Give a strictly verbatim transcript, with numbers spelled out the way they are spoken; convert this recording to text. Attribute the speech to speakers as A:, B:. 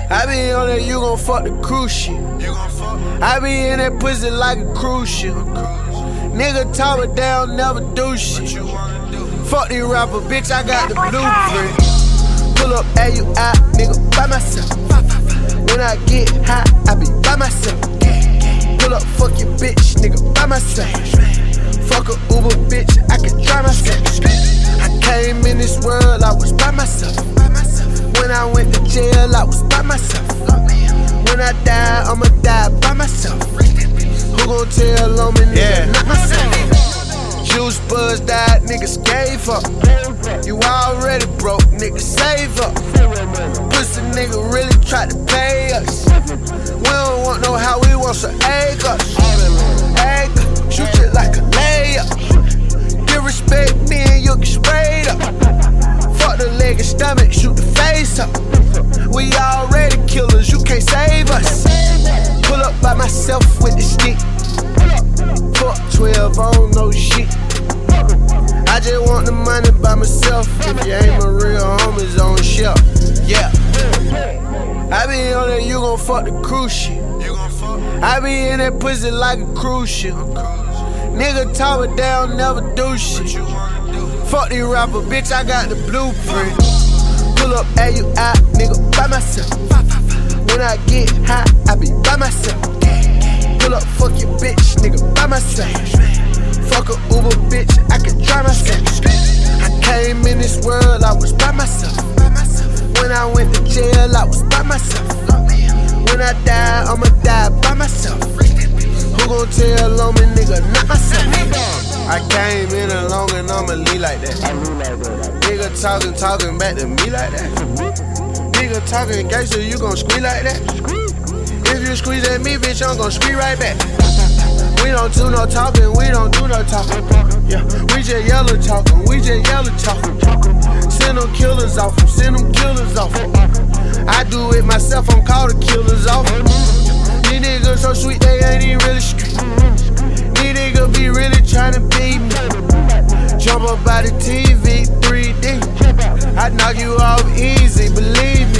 A: I be on that, you gon' fuck the cruise shit. I be in that pussy like a cruise ship. Nigga talk it down, never do shit. Fuck these rapper, bitch, I got the blueprint. Pull up, A U I, nigga, by myself. When I get high, I be by myself. Pull up, fuck your bitch, nigga, by myself. Fuck a Uber, bitch, I can drive myself. I came in this world, I was by myself. When I went to jail, I was by myself. When I die, I'ma die by myself. Who gon' tell on me, nigga, yeah. Not myself. Juice Buzz died, niggas gave up. You already broke, nigga, save up. Pussy nigga really tried to pay us. We don't want no how, we want some acres. Acre, shoot it like a layup. Give respect, me and you get sprayed up. Fuck the leg and stomach, shoot the face up. We already killers, you can't save us. Pull up by myself with the stick. Fuck twelve, I don't know shit. I just want the money by myself. If you ain't my real homies on shelf. Yeah. I be on that, you gon' fuck the cruise shit. I be in that pussy like a cruise ship. Nigga talk it down, never do shit. Fuck these rapper, bitch, I got the blueprint. Pull up A U I, nigga, by myself. When I get high, I be by myself. Pull up, fuck your bitch, nigga, by myself. Fuck a Uber, bitch, I can drive myself. I came in this world, I was by myself. When I went to jail, I was by myself. When I die, I'ma die by myself. Who gon' tell on me, nigga, not myself. I came in alone and I'ma leave like that. Nigga talking, talking back to me like that. Nigga talking gangster, you gon' squeeze like that. If you squeeze at me, bitch, I'm gon' squeeze right back. We don't do no talking, we don't do no talking. Yeah, we just yellow talking, we just yellow talking. Send them killers off, send them killers off. I do it myself, I'm called the killers off. These niggas so sweet, they ain't even really street. These niggas be really tryna beat me. Jump up by the T V, three D. I knock you off easy, believe me.